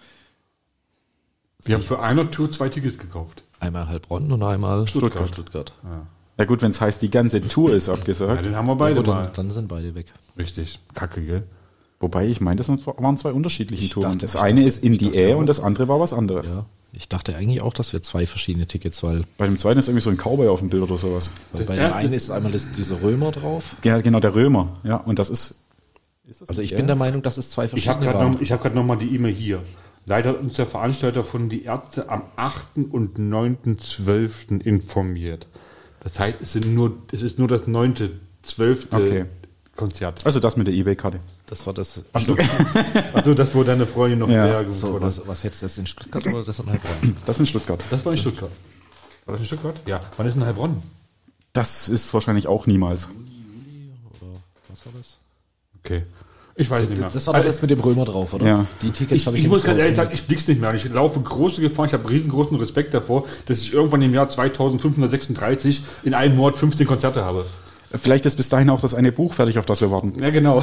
Wir haben für eine Tour zwei Tickets gekauft. Einmal Heilbronn und einmal Stuttgart. Stuttgart. Ja gut, wenn es heißt, die ganze Tour ist Ja, abgesagt. den haben wir beide Ja, gut, mal. dann, dann sind beide weg. Richtig. Kacke, gell? Wobei, ich meine, das sind- waren zwei unterschiedliche Ich Touren. dachte- das ich eine dachte- ist in ich die dachte Air auch. und das andere war was anderes. Ja. Ich dachte eigentlich auch, dass wir zwei verschiedene Tickets, weil Bei dem zweiten ist irgendwie so ein Cowboy auf dem Bild oder sowas. weil Das bei dem erste- einen ist einmal das, dieser Römer drauf. Ja, genau, der Römer. Ja, und das ist... ist das Also ich die bin Air? der Meinung, dass es zwei Ich verschiedene habe gerade waren. noch, ich hab grad noch mal die E-Mail hier. Leider hat uns der Veranstalter von die Ärzte am achten und neunten zwölften informiert. Das heißt, es, sind nur, es ist nur das neunte zwölfte Okay. Konzert. Also das mit der eBay-Karte. Das war das. Achso, das, wo deine Freundin noch Ja. Berge So, wurde. was, was jetzt das in Stuttgart oder das in Heilbronn? Das ist in Stuttgart. Das war in Stuttgart. War das in Stuttgart? Ja. Wann ist in Heilbronn? Das ist wahrscheinlich auch niemals. Oder was war das? Okay. Ich weiß nicht mehr. Das, das war doch das mit dem Römer drauf, oder? Ja. Die Tickets Ich, habe ich ich muss nicht ganz ehrlich raus- sagen, ich blick's nicht mehr. Ich laufe große Gefahr, ich habe riesengroßen Respekt davor, dass ich irgendwann im Jahr zweitausendfünfhundertsechsunddreißig in einem Monat fünfzehn Konzerte habe. Vielleicht ist bis dahin auch das eine Buch fertig, auf das wir warten. Ja, genau.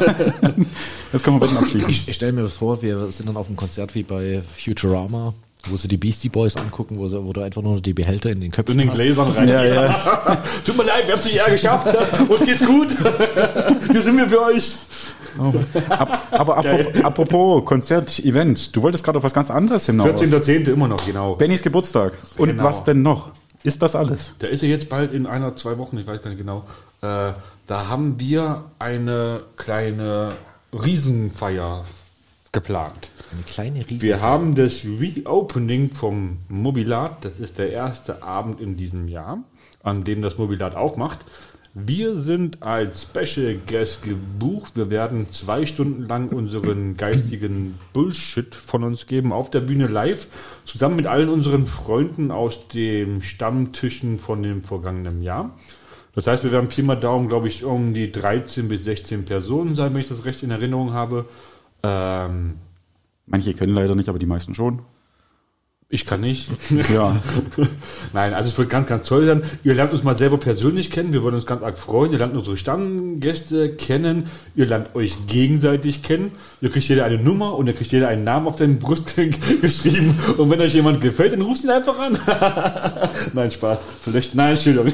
Jetzt können wir bitte abschließen. Ich, ich stelle mir das vor, wir sind dann auf einem Konzert wie bei Futurama, wo sie die Beastie Boys angucken, wo, sie, wo du einfach nur die Behälter in den Köpfen In den hast. Gläsern rein. Ja, ja. Tut mir leid, wir haben es nicht eher geschafft. Uns geht's gut. Hier sind wir für euch. Oh. Ab, aber apropos, apropos Konzert, Event, du wolltest gerade auf was ganz anderes hinaus. vierzehnter zehnte immer noch, genau. Bennys Geburtstag. Und Genau. was denn noch? Ist das alles? Der ist ja jetzt bald in einer, zwei Wochen, ich weiß gar nicht genau. Äh, da haben wir eine kleine Riesenfeier geplant. Eine kleine Riesen. Wir haben das Reopening vom Mobilat. Das ist der erste Abend in diesem Jahr, an dem das Mobilat aufmacht. Wir sind als Special Guest gebucht. Wir werden zwei Stunden lang unseren geistigen Bullshit von uns geben auf der Bühne live, zusammen mit allen unseren Freunden aus den Stammtischen von dem vergangenen Jahr. Das heißt, wir werden Pi mal Daumen, glaube ich, um die dreizehn bis sechzehn Personen sein, wenn ich das recht in Erinnerung habe. Ähm, Manche können leider nicht, aber die meisten schon. ich kann nicht. Ja. Nein, also es wird ganz, ganz toll sein. Ihr lernt uns mal selber persönlich kennen. Wir würden uns ganz arg freuen. Ihr lernt unsere Stammgäste kennen. Ihr lernt euch gegenseitig kennen. Ihr kriegt jeder eine Nummer und ihr kriegt jeder einen Namen auf seine Brust geschrieben. Und wenn euch jemand gefällt, dann ruft ihn einfach an. Nein, Spaß. Vielleicht, nein, Entschuldigung.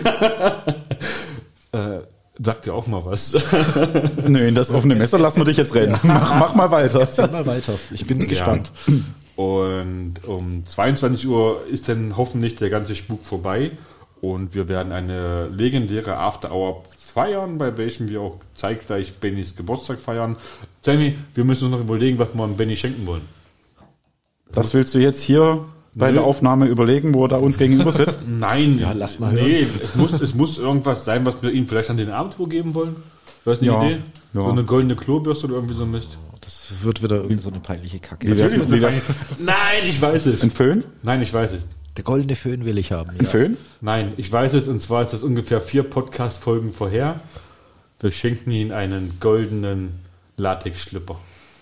äh, sagt ihr auch mal was. Nö, in das offene Messer lassen wir dich jetzt rennen. Mach, mach mal weiter. Erzähl mal weiter. Ich bin gespannt. Und um zweiundzwanzig Uhr ist dann hoffentlich der ganze Spuk vorbei und wir werden eine legendäre After-Hour feiern, bei welchem wir auch zeitgleich Bennys Geburtstag feiern. Sammy, wir müssen uns noch überlegen, was wir an Benny schenken wollen. Das willst du jetzt hier bei Nö. der Aufnahme überlegen, wo er da uns gegenüber sitzt? Nein, Ja, lass mal nee, es muss, es muss irgendwas sein, was wir ihm vielleicht an den Abend wo geben wollen. Du hast eine Ja, Idee? ja. So eine goldene Klobürste oder irgendwie so ein Mist. Das wird wieder irgendwie so eine peinliche Kacke. Wie wär's, Natürlich wie ist wär's, das- Nein, ich weiß es. ein Föhn? Nein, ich weiß es. Der goldene Föhn will ich haben. Ein Föhn? Nein, ich weiß es, und zwar ist das ungefähr vier Podcast-Folgen vorher. Wir schenken ihm einen goldenen Latex-Schlipper.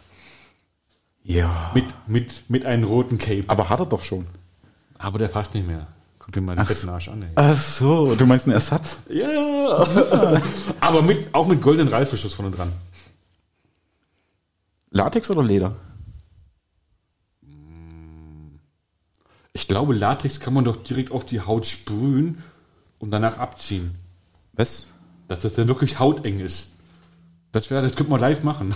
Ja. Mit, mit, mit einem roten Cape. Aber hat er doch schon. Aber der fasst nicht mehr. Guck dir mal den fetten Arsch an, ey. Ach so, du meinst einen Ersatz? Ja! Aber mit, auch mit goldenen Reißverschluss vorne dran. Latex oder Leder? Ich glaube, Latex kann man doch direkt auf die Haut sprühen und danach abziehen. Was? Dass das dann wirklich hauteng ist. Das wäre, das könnte man live machen.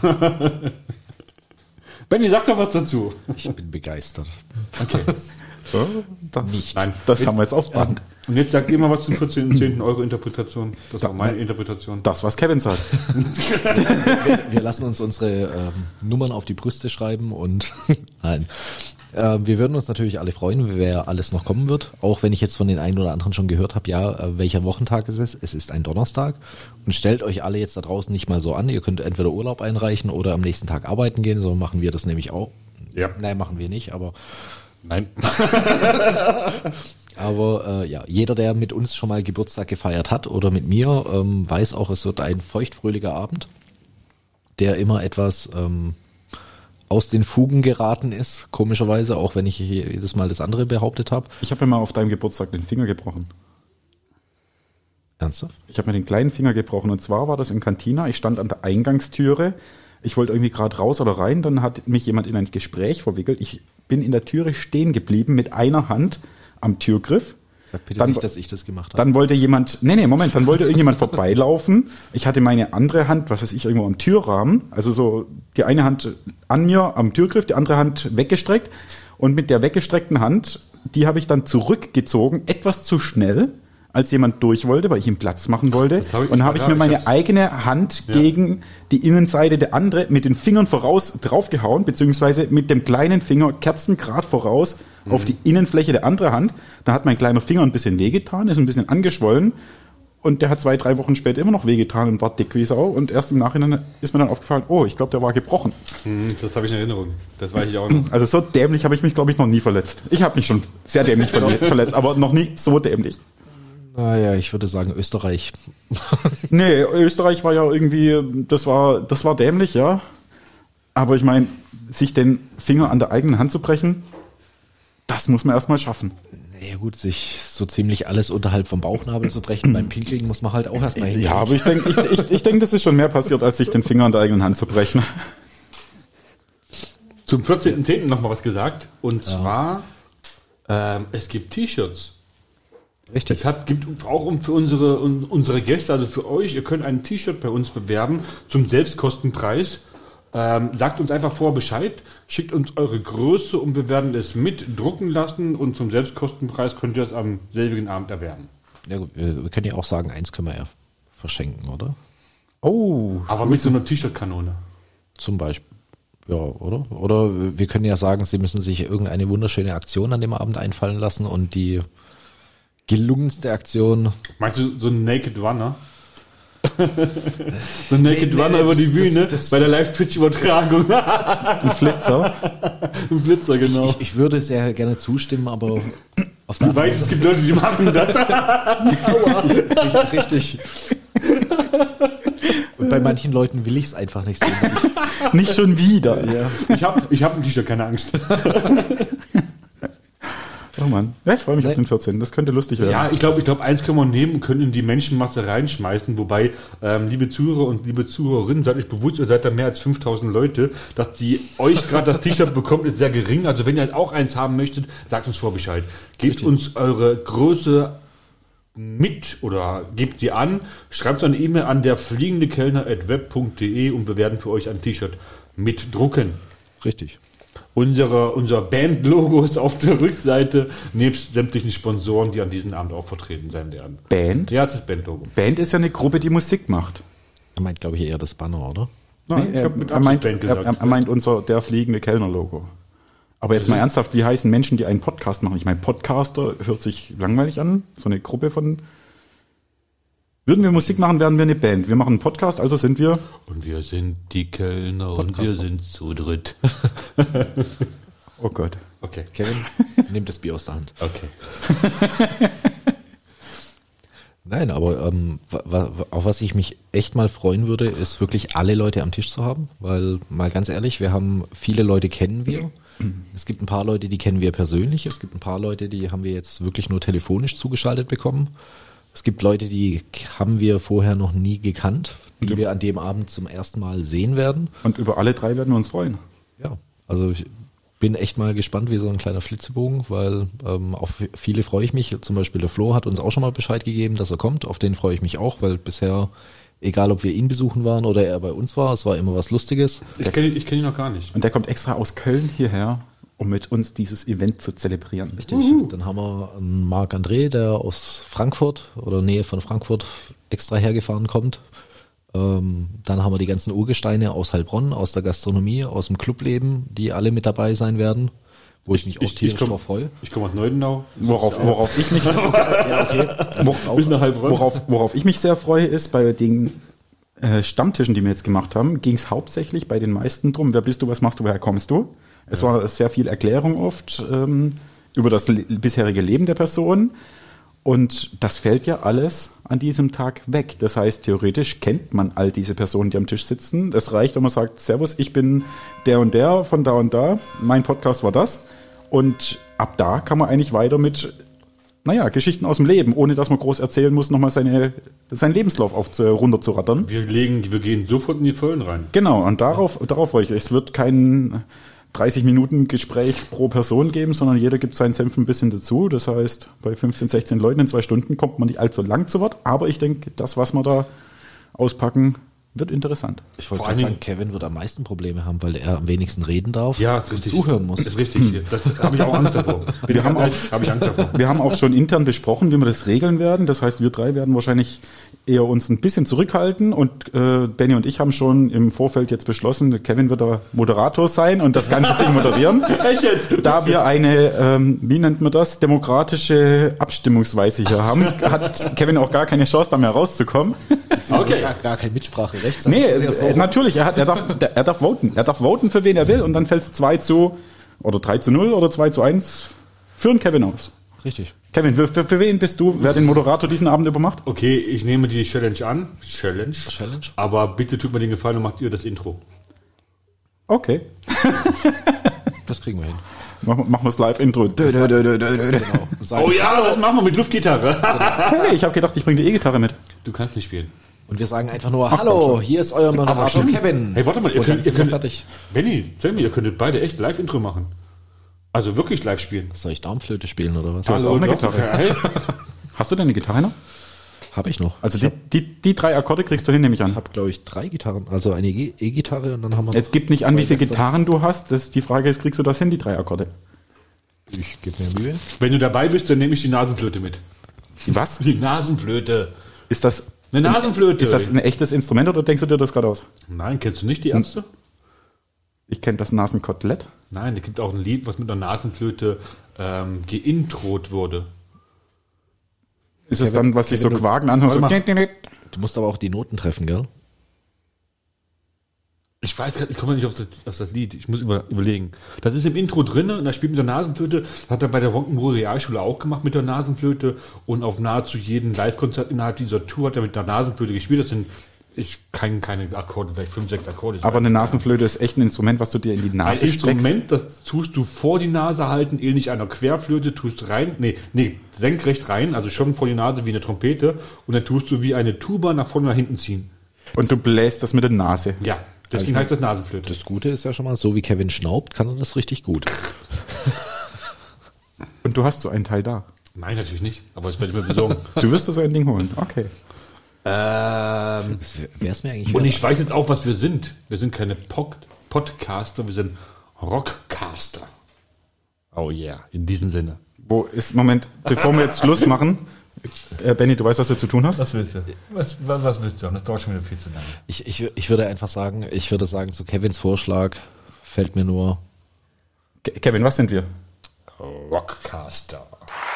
Benni, sag doch was dazu. Ich bin begeistert. Okay. Oh, das Nicht. Nein. das haben wir jetzt auf Band. Und jetzt sagt ihr mal was zum vierzehnten zehnten Euro Interpretation. Das war meine Interpretation. Das, was Kevin sagt. Wir, wir lassen uns unsere ähm, Nummern auf die Brüste schreiben und nein. Ähm, wir würden uns natürlich alle freuen, wer alles noch kommen wird. Auch wenn ich jetzt von den einen oder anderen schon gehört habe, ja, äh, welcher Wochentag es ist. Es ist ein Donnerstag. Und stellt euch alle jetzt da draußen nicht mal so an. Ihr könnt entweder Urlaub einreichen oder am nächsten Tag arbeiten gehen. So machen wir das nämlich auch. Ja. Nein, machen wir nicht, aber Nein. Aber äh, ja, jeder, der mit uns schon mal Geburtstag gefeiert hat oder mit mir, ähm, weiß auch, es wird ein feuchtfröhlicher Abend, der immer etwas ähm, aus den Fugen geraten ist, komischerweise, auch wenn ich jedes Mal das andere behauptet habe. Ich habe mir mal auf deinem Geburtstag den Finger gebrochen. Ernsthaft? Ich habe mir den kleinen Finger gebrochen und zwar war das in Cantina. Ich stand an der Eingangstüre. Ich wollte irgendwie gerade raus oder rein. Dann hat mich jemand in ein Gespräch verwickelt. Ich bin in der Türe stehen geblieben mit einer Hand am Türgriff. Sag bitte dann, nicht, dass ich das gemacht habe. Dann wollte jemand, nee, nee, Moment, dann wollte irgendjemand vorbeilaufen. Ich hatte meine andere Hand, was weiß ich, irgendwo am Türrahmen. Also so die eine Hand an mir am Türgriff, die andere Hand weggestreckt. Und mit der weggestreckten Hand, die habe ich dann zurückgezogen, etwas zu schnell, als jemand durch wollte, weil ich ihm Platz machen wollte. Hab ich, und habe ich mir meine ich eigene Hand ja. gegen die Innenseite der andere mit den Fingern voraus draufgehauen, beziehungsweise mit dem kleinen Finger kerzengrad voraus mhm. auf die Innenfläche der anderen Hand. Da hat mein kleiner Finger ein bisschen wehgetan, ist ein bisschen angeschwollen und der hat zwei, drei Wochen später immer noch wehgetan und war dick wie Sau. Und erst im Nachhinein ist mir dann aufgefallen, oh, ich glaube, der war gebrochen. Mhm, das habe ich in Erinnerung. Das weiß ich auch noch. Also so dämlich habe ich mich, glaube ich, noch nie verletzt. Ich habe mich schon sehr dämlich verletzt, aber noch nie so dämlich. Naja, ich würde sagen Österreich. Nee, Österreich war ja irgendwie, das war, das war dämlich, ja. Aber ich meine, sich den Finger an der eigenen Hand zu brechen, das muss man erstmal schaffen. Naja gut, sich so ziemlich alles unterhalb vom Bauchnabel zu brechen beim Pinkeln muss man halt auch erstmal hin. Ja, aber ich denke, ich, ich, ich denk, das ist schon mehr passiert, als sich den Finger an der eigenen Hand zu brechen. Zum vierzehnten zehnten noch mal was gesagt. Und ja. zwar, ähm, es gibt T-Shirts. Richtig. Es hat, gibt auch um für unsere, um, unsere Gäste, also für euch, ihr könnt ein T-Shirt bei uns bewerben zum Selbstkostenpreis. Ähm, sagt uns einfach vorher Bescheid, schickt uns eure Größe und wir werden es mitdrucken lassen und zum Selbstkostenpreis könnt ihr es am selbigen Abend erwerben. Ja gut, wir, wir können ja auch sagen, eins können wir ja verschenken, oder? Oh. Aber mit so einer T-Shirt-Kanone. Zum Beispiel. Ja, oder? Oder wir können ja sagen, sie müssen sich irgendeine wunderschöne Aktion an dem Abend einfallen lassen und die gelungenste Aktion. Meinst du so ein Naked Runner? so ein Naked Nee, nee, Runner über die das- Bühne das- das- bei der Live-Twitch-Übertragung. Ein Flitzer. ein Flitzer, genau. Ich, ich würde sehr gerne zustimmen, aber auf der Du weißt, es gibt Leute, die machen das. Richtig, richtig. Und bei manchen Leuten will ich es einfach nicht sehen. Nicht schon wieder. Ja. Ich habe ich hab ein T-Shirt, keine Angst. Oh Mann. Ja, ich freue mich Nee. auf den vierzehnten. Das könnte lustig werden. Ja, ich glaube, ich glaube, eins können wir nehmen und können in die Menschenmasse reinschmeißen. Wobei, ähm, liebe Zuhörer und liebe Zuhörerinnen, seid euch bewusst, ihr seid da mehr als fünftausend Leute, dass die euch gerade das T-Shirt bekommt, ist sehr gering. Also wenn ihr halt auch eins haben möchtet, sagt uns vor Bescheid. Gebt Richtig. uns eure Größe mit oder gebt sie an. Schreibt eine E-Mail an der fliegende Kellner at web punkt de und wir werden für euch ein T-Shirt mitdrucken. Richtig. Unsere, unser Band-Logo ist auf der Rückseite, nebst sämtlichen Sponsoren, die an diesem Abend auch vertreten sein werden. Band? Ja, es ist Band-Logo. Band ist ja eine Gruppe, die Musik macht. Er meint, glaube ich, eher das Banner, oder? Nein, Nee, ich er, habe mit er, meint, Absicht Band er, gesagt. er meint unser der fliegende Kellner-Logo. Aber jetzt mal ernsthaft, wie heißen Menschen, die einen Podcast machen? Ich meine, Podcaster hört sich langweilig an. So eine Gruppe von... Würden wir Musik machen, wären wir eine Band. Wir machen einen Podcast, also sind wir... Und wir sind die Kellner und wir sind zu dritt. Oh Gott. Okay, Kevin, nimm das Bier aus der Hand. okay. Nein, aber ähm, wa- wa- auf was ich mich echt mal freuen würde, ist wirklich alle Leute am Tisch zu haben, weil mal ganz ehrlich, wir haben viele Leute kennen wir. Es gibt ein paar Leute, die kennen wir persönlich. Es gibt ein paar Leute, die haben wir jetzt wirklich nur telefonisch zugeschaltet bekommen. Es gibt Leute, die haben wir vorher noch nie gekannt, die wir an dem Abend zum ersten Mal sehen werden. Und über alle drei werden wir uns freuen. Ja, also ich bin echt mal gespannt wie so ein kleiner Flitzebogen, weil ähm, auf viele freue ich mich. Zum Beispiel der Flo hat uns auch schon mal Bescheid gegeben, dass er kommt. Auf den freue ich mich auch, weil bisher, egal ob wir ihn besuchen waren oder er bei uns war, es war immer was Lustiges. Ich kenne ich kenn ihn noch gar nicht. Und der kommt extra aus Köln hierher, um mit uns dieses Event zu zelebrieren. Richtig. Dann haben wir einen Marc André, der aus Frankfurt oder Nähe von Frankfurt extra hergefahren kommt. Ähm, dann haben wir die ganzen Urgesteine aus Heilbronn, aus der Gastronomie, aus dem Clubleben, die alle mit dabei sein werden, wo ich mich auch Ich- ich tierisch komm- drauf freue. Ich komme aus Neudenau. Worauf, worauf ich mich... worauf, Bis nach Heilbronn. worauf, worauf ich mich sehr freue, ist bei den äh, Stammtischen, die wir jetzt gemacht haben, ging es hauptsächlich bei den meisten drum, wer bist du, was machst du, woher kommst du? Es war sehr viel Erklärung oft ähm, über das le- bisherige Leben der Person Und das fällt ja alles an diesem Tag weg. Das heißt, theoretisch kennt man all diese Personen, die am Tisch sitzen. Es reicht, wenn man sagt, Servus, ich bin der und der von da und da. Mein Podcast war das. Und ab da kann man eigentlich weiter mit, naja, Geschichten aus dem Leben, ohne dass man groß erzählen muss, nochmal seine, seinen Lebenslauf auf, runterzurattern. Wir legen, wir gehen sofort in die Vollen rein. Genau, und darauf, darauf freue ich mich. Es wird kein dreißig Minuten Gespräch pro Person geben, sondern jeder gibt seinen Senf ein bisschen dazu. Das heißt, bei fünfzehn, sechzehn Leuten in zwei Stunden kommt man nicht allzu lang zu Wort. Aber ich denke, das, was wir da auspacken, wird interessant. Ich wollte gerade sagen, Kevin wird am meisten Probleme haben, weil er am wenigsten reden darf ja, ist richtig. und zuhören muss. Das ist richtig. Das habe ich auch Angst davor. Wir, wir haben auch, hab ich Angst davor. Wir haben auch schon intern besprochen, wie wir das regeln werden. Das heißt, wir drei werden wahrscheinlich eher uns ein bisschen zurückhalten und äh, Benny und ich haben schon im Vorfeld jetzt beschlossen, Kevin wird der Moderator sein und das ganze Ding moderieren. Echt jetzt? Da wir eine, ähm, wie nennt man das, demokratische Abstimmungsweise hier haben, hat Kevin auch gar keine Chance, da mehr rauszukommen. Okay. Gar, gar kein Mitspracherecht. Nee, äh, natürlich, er, hat, er, darf, er darf voten. Er darf voten, für wen er will und dann fällt es zwei zu, oder drei zu null oder zwei zu eins für den Kevin aus. Richtig. Kevin, für, für, für wen bist du, wer den Moderator diesen Abend übermacht? Okay, ich nehme die Challenge an. Challenge. Challenge. Aber bitte tut mir den Gefallen und macht ihr das Intro. Okay. Das kriegen wir hin. Machen, machen wir das Live-Intro. Genau. Oh ja, das machen wir mit Luftgitarre. Hey, ich habe gedacht, ich bringe die E-Gitarre mit. Du kannst nicht spielen. Und wir sagen einfach nur, hallo, hier ist euer Moderator Kevin. Hey, warte mal, ihr Und könnt, jetzt ihr sind wir könnt, fertig. Benni, Sammy, ihr könntet beide echt Live-Intro machen. Also wirklich live spielen. Soll ich Darmflöte spielen oder was? Du hast auch eine Gitarre. Hey. Hast du denn eine Gitarre noch? Habe ich noch. Also die, die, die drei Akkorde kriegst du hin, nehme ich an. Ich habe, glaube ich, drei Gitarren. Also eine E- E-Gitarre und dann haben wir noch Jetzt gib nicht an, zwei wie viele Gäste. Gitarren du hast. Das, die Frage ist, kriegst du das hin, die drei Akkorde? Ich gebe mir Mühe. Wenn du dabei bist, dann nehme ich die Nasenflöte mit. Die was? Die Nasenflöte. Ist das, Eine Nasenflöte. ist das ein echtes Instrument oder denkst du dir das gerade aus? Nein, kennst du nicht die Ärzte? Ich kenne das Nasenkotelett. Nein, es gibt auch ein Lied, was mit einer Nasenflöte ähm, geintrot wurde. Ist es Kevin, dann, was sich so Kevin, du- Quaken anhört? Warte mal. Du musst aber auch die Noten treffen, gell? Ich weiß gerade, ich komme nicht auf das, auf das Lied. Ich muss über, überlegen. Das ist im Intro drin und da spielt mit der Nasenflöte. Das hat er bei der Rock'n'Roll Realschule auch gemacht mit der Nasenflöte. Und auf nahezu jedem Live-Konzert innerhalb dieser Tour hat er mit der Nasenflöte gespielt. Das sind, ich kann keine Akkorde, vielleicht fünf, sechs Akkorde. Ich Aber weiß eine nicht. Nasenflöte ist echt ein Instrument, was du dir in die Ein Nase steckst. Instrument, das tust du vor die Nase halten, ähnlich einer Querflöte, tust rein, nee, nee, senkrecht rein, also schon vor die Nase wie eine Trompete. Und dann tust du wie eine Tuba nach vorne und nach hinten ziehen. Und du bläst das mit der Nase. Ja, deswegen heißt das Nasenflöte. Das Gute ist ja schon mal, so wie Kevin schnaubt, kann er das richtig gut. Und du hast so einen Teil da. Nein, natürlich nicht, aber das werde ich mir besorgen. Du wirst dir so ein Ding holen. Okay. ähm, Wäre es mir eigentlich Und wert. ich weiß jetzt auch, was wir sind. Wir sind keine Pod Podcaster, wir sind Rockcaster. Oh yeah, in diesem Sinne. Wo ist, Moment, bevor wir jetzt Schluss machen, äh, Benni, du weißt, was du zu tun hast? Was willst du? Was, was, was willst du? Das dauert schon wieder viel zu lange. Ich, ich, ich würde einfach sagen, ich würde sagen, zu Kevins Vorschlag fällt mir nur Ke- Kevin, was sind wir? Rockcaster.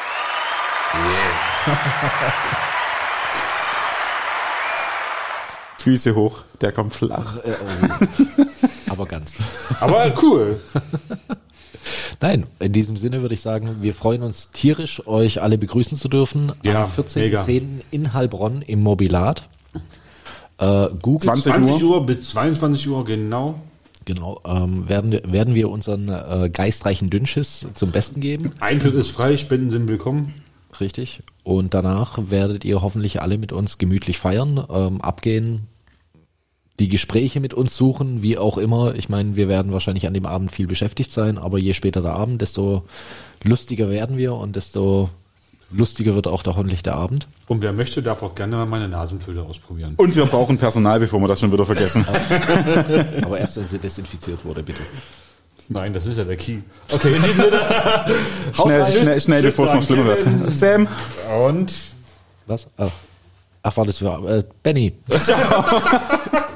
Füße hoch, der kommt flach. Äh, oh. Aber ganz. Aber cool. Nein, in diesem Sinne würde ich sagen, wir freuen uns tierisch, euch alle begrüßen zu dürfen Ja, am vierzehnten mega. zehnten in Heilbronn im Mobilat. Äh, Google, zwanzig zwanzig Uhr bis zweiundzwanzig Uhr, genau. genau, ähm, werden, wir- werden wir unseren äh, geistreichen Dünnschiss zum Besten geben. Eintritt ist frei, Spenden sind willkommen. Richtig. Und danach werdet ihr hoffentlich alle mit uns gemütlich feiern, ähm, abgehen, die Gespräche mit uns suchen, wie auch immer. Ich meine, wir werden wahrscheinlich an dem Abend viel beschäftigt sein, aber je später der Abend, desto lustiger werden wir und desto lustiger wird auch der hoffentlich der Abend. Und wer möchte, darf auch gerne mal meine Nasenfülle ausprobieren. Und wir brauchen Personal, bevor wir das schon wieder vergessen. Aber erst, wenn sie desinfiziert wurde, bitte. Nein, das ist ja der Key. Okay, in diesem Sinne. Schnell, rein. schnell, schnell, Tschüss bevor es noch sagen, schlimmer Kevin. wird. Sam, Und Was? Ach, Ach war das für äh, Benny.